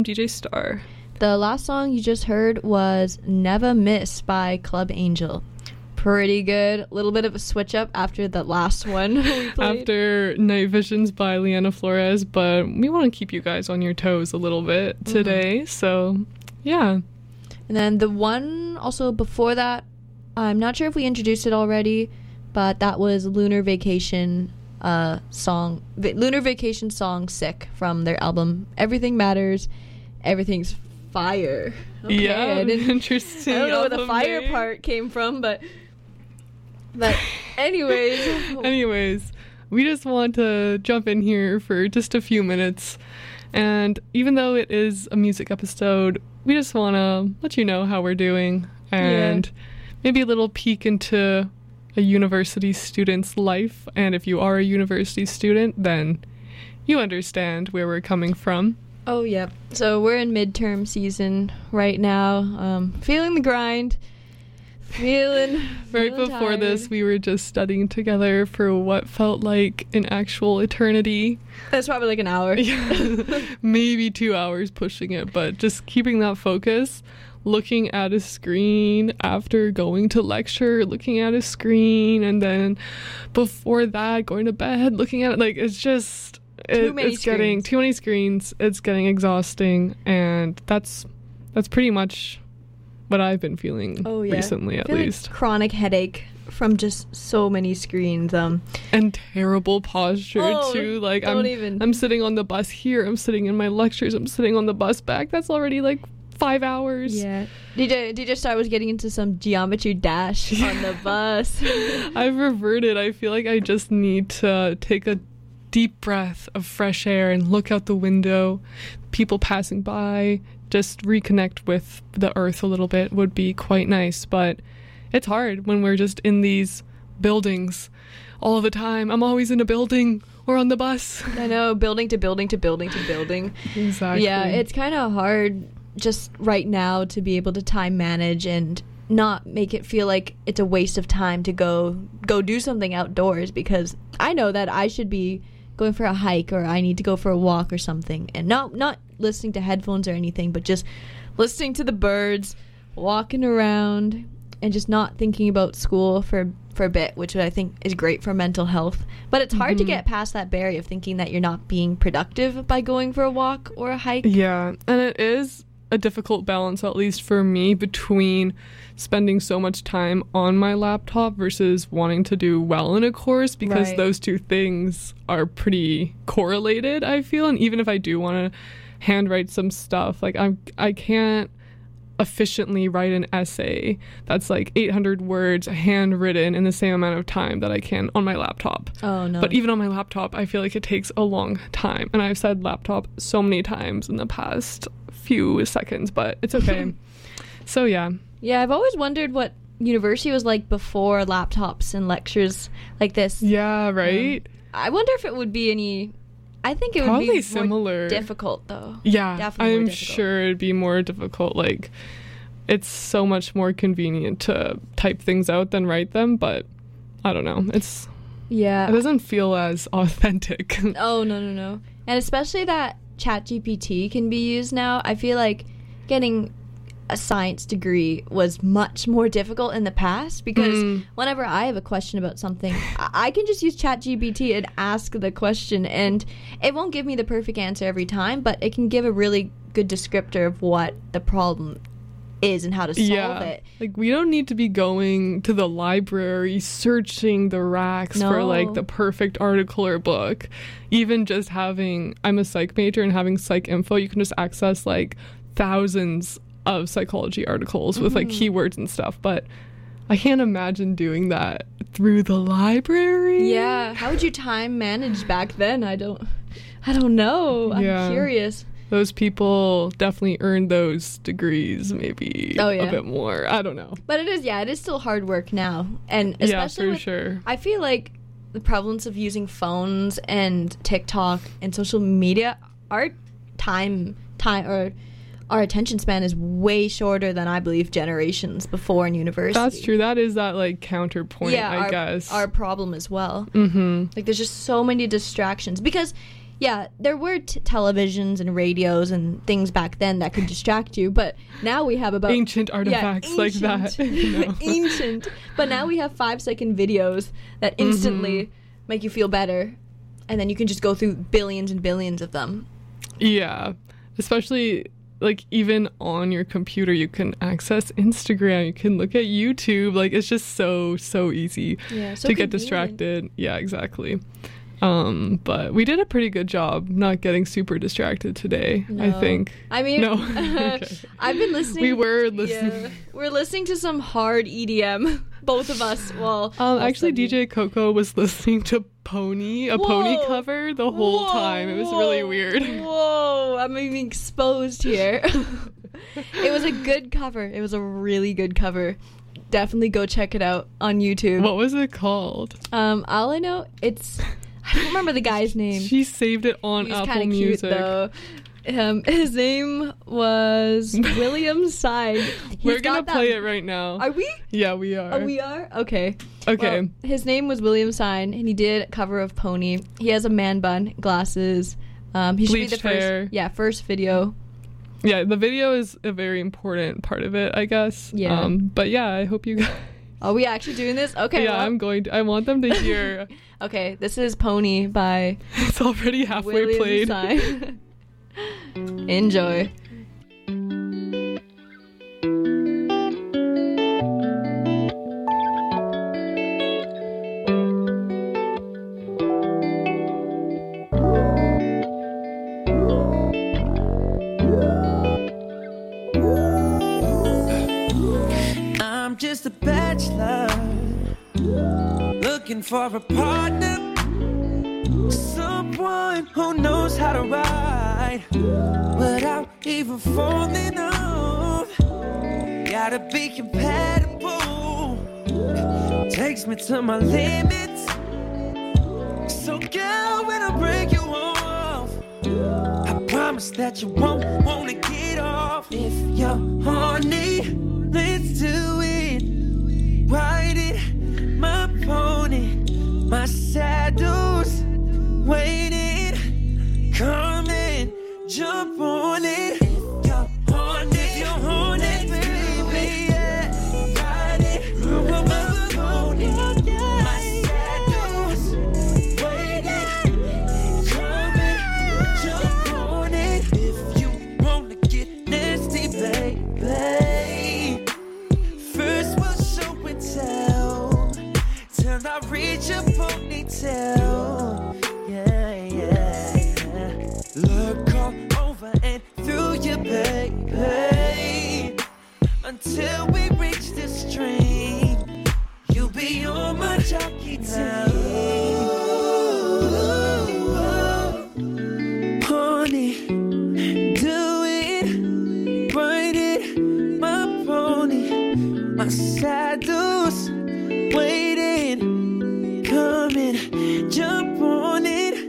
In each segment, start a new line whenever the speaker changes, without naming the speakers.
DJ Star.
The last song you just heard was Never Miss by Club Angel. Pretty good. A little bit of a switch up after the last one we played.
After Night Visions by Liana Flores, but we want to keep you guys on your toes a little bit today, so yeah.
And then the one also before that, I'm not sure if we introduced it already, but that was Lunar Vacation song Sick from their album Everything Matters, Everything's Fire. Okay,
yeah, interesting.
I don't know where the fire part came from, but anyways,
we just want to jump in here for just a few minutes, and even though it is a music episode, we just want to let you know how we're doing, and maybe a little peek into a university student's life. And if you are a university student, then you understand where we're coming from.
Oh, yeah. So we're in midterm season right now. Feeling the grind. Feeling
Right before
tired.
this, we were just studying together for what felt like an actual eternity.
That's probably like an hour.
Maybe 2 hours pushing it, but just keeping that focus, looking at a screen after going to lecture, looking at a screen, and then before that, going to bed, looking at it. Like, it's just... It's getting too many screens. It's getting exhausting, and that's pretty much what I've been feeling recently, at least.
Like chronic headache from just so many screens.
And terrible posture too. Like I'm sitting on the bus here. I'm sitting in my lectures. I'm sitting on the bus back. That's already like 5 hours.
Yeah. DJ Star was getting into some Geometry Dash on the bus.
I've reverted. I feel like I just need to take a deep breath of fresh air and look out the window, people passing by, just reconnect with the earth a little bit would be quite nice. But it's hard when we're just in these buildings all the time. I'm always in a building or on the bus.
I know, building to building to building to building.
Exactly.
Yeah, it's kind of hard just right now to be able to time manage and not make it feel like it's a waste of time to go do something outdoors, because I know that I should be going for a hike, or I need to go for a walk or something, and not listening to headphones or anything, but just listening to the birds, walking around, and just not thinking about school for a bit, which I think is great for mental health. But it's hard to get past that barrier of thinking that you're not being productive by going for a walk or a hike.
Yeah, and it is a difficult balance, at least for me, between spending so much time on my laptop versus wanting to do well in a course, because those two things are pretty correlated, I feel. And even if I do want to handwrite some stuff, like I can't efficiently write an essay that's like 800 words handwritten in the same amount of time that I can on my laptop.
Oh no.
But even on my laptop, I feel like it takes a long time, and I've said laptop so many times in the past few seconds, but it's okay. So yeah, I've always wondered what university was like before laptops and lectures like this. Yeah, right.
I wonder if it would be any... I think it
probably
would be
similar.
More difficult, though.
Yeah,
definitely
I'm sure it'd be more difficult. Like, it's so much more convenient to type things out than write them, but I don't know. It doesn't feel as authentic.
Oh, no. And especially that ChatGPT can be used now. I feel like getting a science degree was much more difficult in the past, because whenever I have a question about something, I can just use ChatGPT and ask the question, and it won't give me the perfect answer every time, but it can give a really good descriptor of what the problem is and how to solve it.
Like, we don't need to be going to the library searching the racks for like the perfect article or book. Even just having, I'm a psych major, and having psych info, you can just access like thousands of psychology articles with like keywords and stuff, but I can't imagine doing that through the library.
Yeah, how would you time manage back then? I don't know. I'm curious.
Those people definitely earned those degrees maybe a bit more. I don't know.
But it is still hard work now. And especially
sure.
I feel like the prevalence of using phones and TikTok and social media, our attention span is way shorter than I believe generations before in university.
That's true. That is that like counterpoint, I guess.
Our problem as well. Like, there's just so many distractions, because yeah, there were televisions and radios and things back then that could distract you, but now we have about
ancient artifacts like that.
Ancient. But now we have 5-second videos that instantly make you feel better, and then you can just go through billions and billions of them.
Yeah, especially like even on your computer you can access Instagram, you can look at YouTube. Like it's just so easy to get distracted. Yeah, exactly. But we did a pretty good job not getting super distracted today. No. I think.
I mean,
no.
Okay. I've been listening.
We were listening.
Yeah, we're listening to some hard EDM. Both of us. Well,
actually, DJ Coco was listening to Pony, a Pony cover the whole time. It was really weird.
Whoa, I'm being exposed here. It was a good cover. It was a really good cover. Definitely go check it out on YouTube.
What was it called?
All I know, I don't remember the guy's name.
She saved it on Apple Music.
Cute, though. His name was William Sign.
We're gonna play it right now.
Are we?
Yeah, we are.
Oh, we are? Okay.
Okay.
Well, his name was William Sign, and he did a cover of Pony. He has a man bun, glasses. He should be the
hair.
first video.
Yeah, the video is a very important part of it, I guess.
Yeah.
But yeah, I hope you guys...
Are we actually doing this? Okay.
Yeah, well, I want them to hear.
Okay, this is Pony by...
It's already halfway
William
played.
Sign. Enjoy.
I'm just a bachelor looking for a partner, someone who knows how to ride without even falling off. Gotta be compatible, takes me to my limits. So girl, when I break you off, I promise that you won't wanna get off. If you're horny, let's do it. Ride it, my pony, my saddle's waiting. Come and jump on it. If you're horny, baby, yeah. Ride it, my pony, my saddle's waiting. Come and jump on it. If you wanna get nasty, baby. First we'll show and tell till I reach your ponytail. Yeah. Look all over and through you, baby. Until we reach the stream, you'll be on my jockey team. Pony, do it, ride it, my pony, my saddle's waiting. Come and jump on it.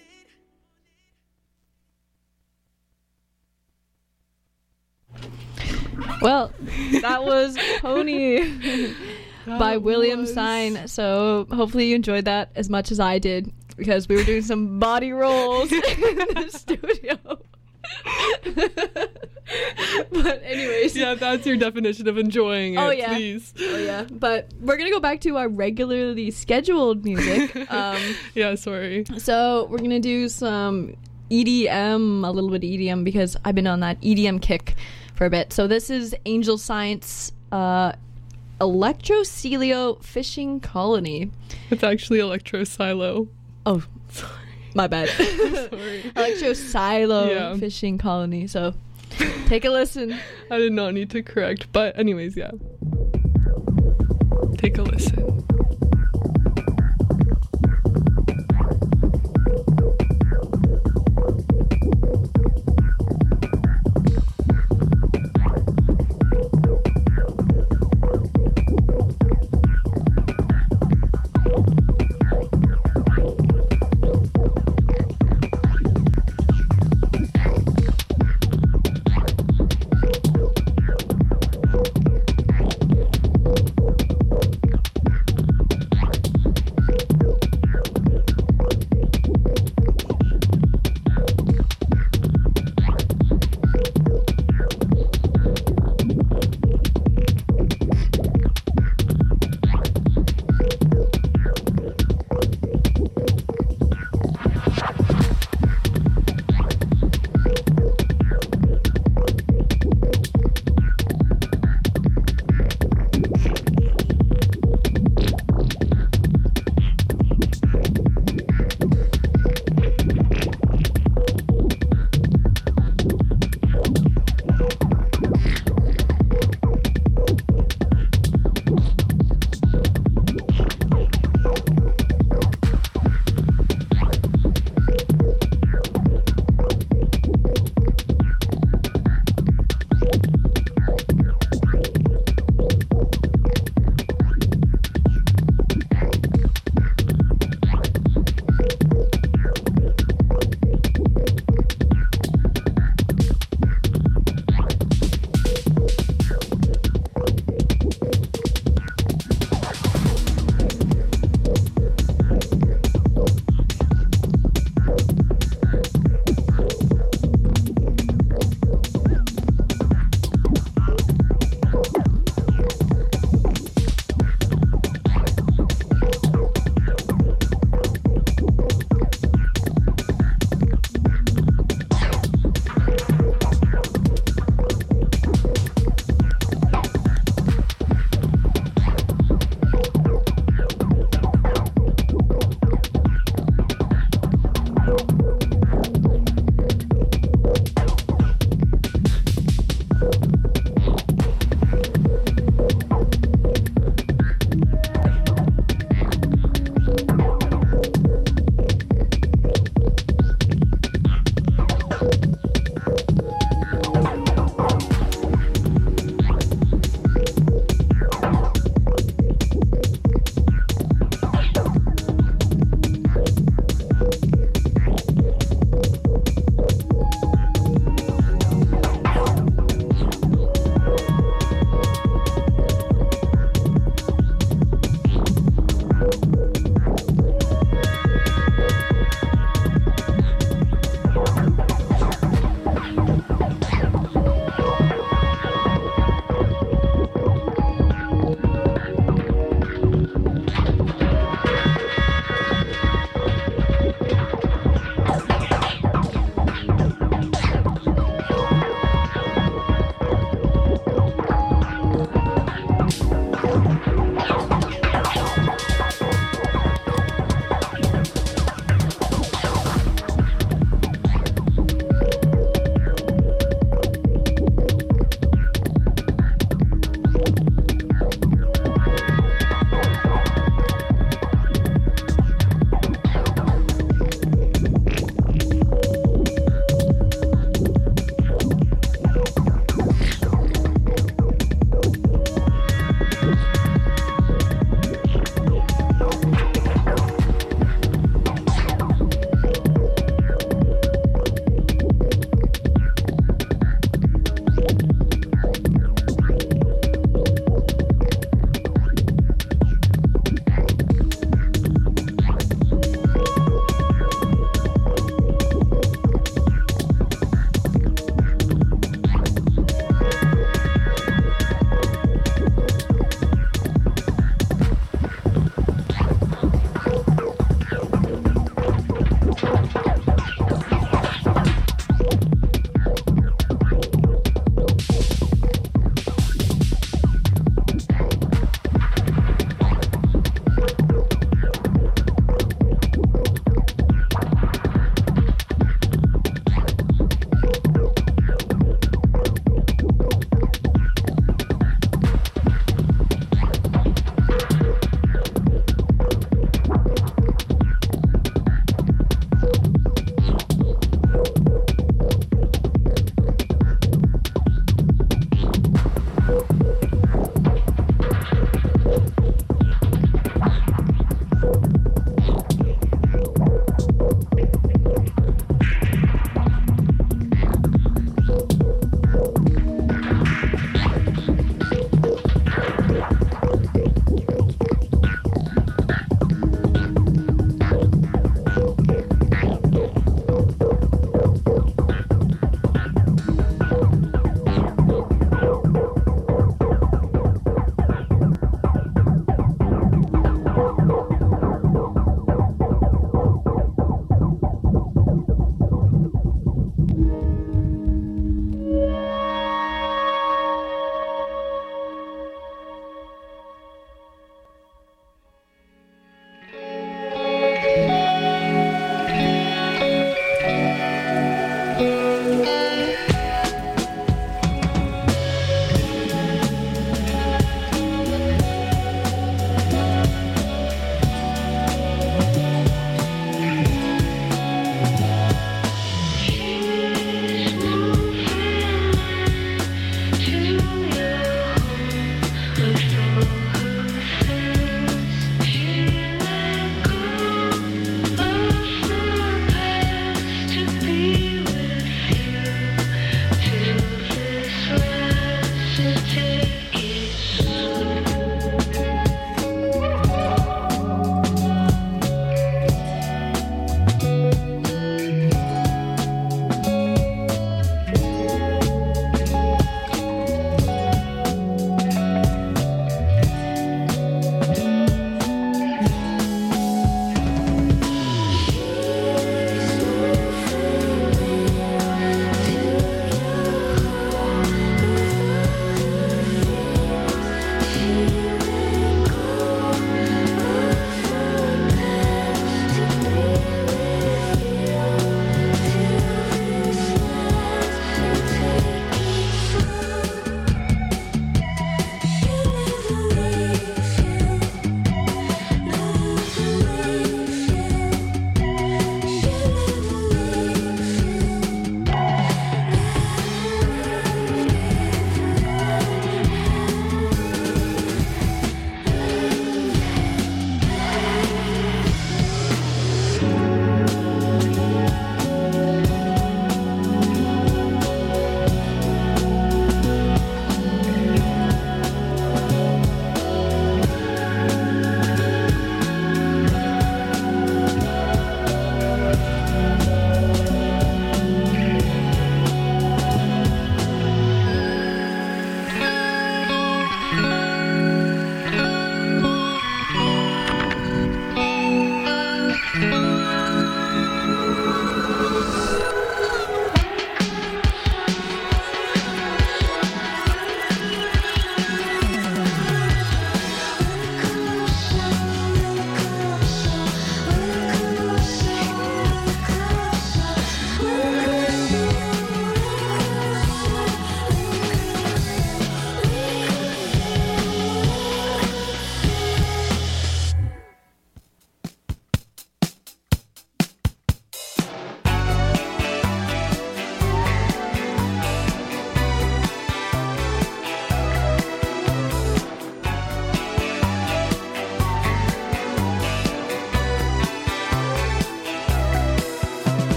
Well, that was Pony by William Sign. So hopefully you enjoyed that as much as I did, because we were doing some body rolls in the studio. But anyways,
yeah, that's your definition of enjoying it.
Oh yeah,
please.
Oh yeah. But we're gonna go back to our regularly scheduled music.
Yeah, sorry.
So we're gonna do some EDM, a little bit of EDM, because I've been on that EDM kick for a bit. So this is Angel Science, Electrocelio Fishing Colony.
It's actually Electrosilo.
Oh,
sorry.
My bad.
Sorry.
Electrosilo Fishing Colony. So take a listen.
I did not need to correct, but anyways, yeah. Take a listen.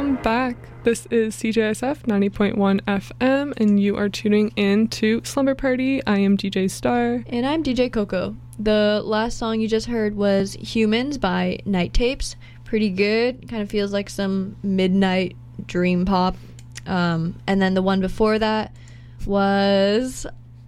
Welcome back. This is CJSF 90.1 FM, and you are tuning in to Slumber Party. I am DJ Star.
And I'm DJ Coco. The last song you just heard was Humans by Night Tapes. Pretty good. Kind of feels like some midnight dream pop. And then the one before that was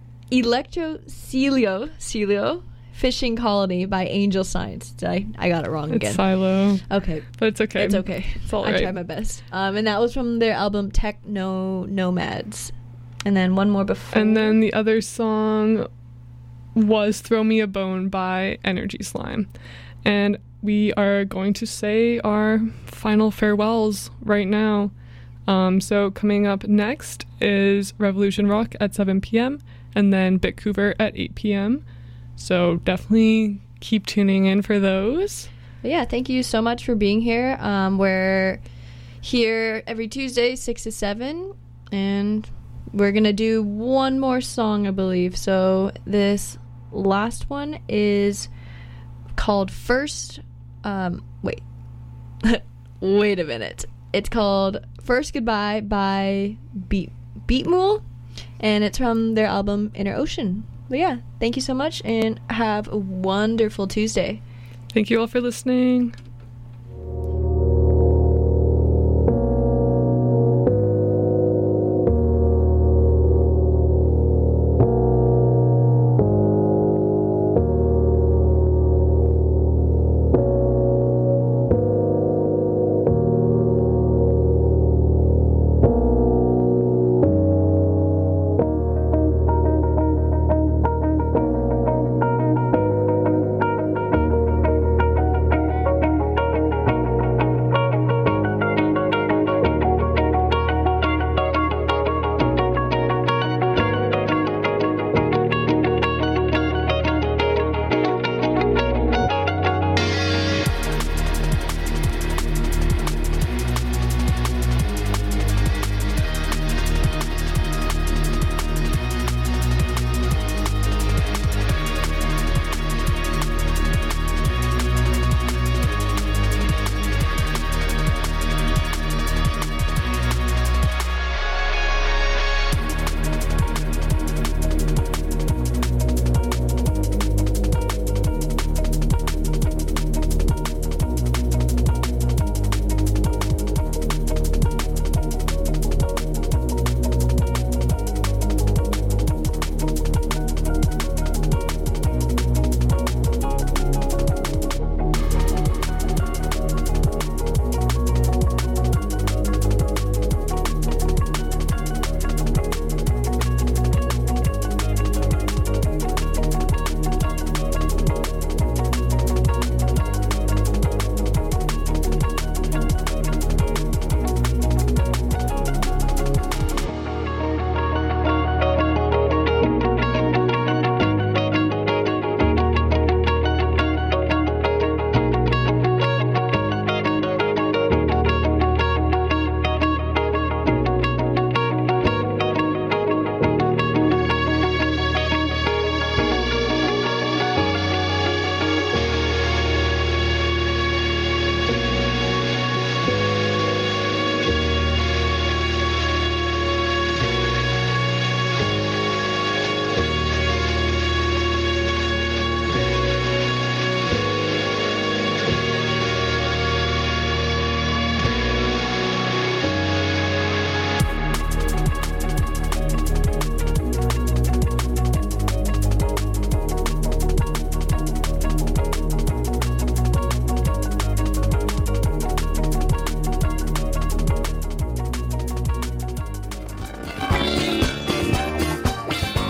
Celio Fishing Colony by Angel Science. I got it wrong again.
It's Silo.
Okay.
But it's okay.
It's okay.
It's all right.
I tried my best. And that was from their album Techno Nomads. And then one more before.
And then the other song was Throw Me a Bone by Energy Slime. And we are going to say our final farewells right now. So coming up next is Revolution Rock at 7 p.m. and then Bitcouver at 8 p.m. So definitely keep tuning in for those.
But yeah, thank you so much for being here. We're here every Tuesday, 6 to 7, and we're going to do one more song, I believe. So this last one is called First... wait. Wait a minute. It's called First Goodbye by Beatmule, and it's from their album Inner Ocean. But yeah, thank you so much, and have a wonderful Tuesday.
Thank you all for listening.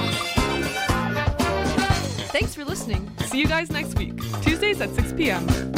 See you guys next week, Tuesdays at 6 p.m.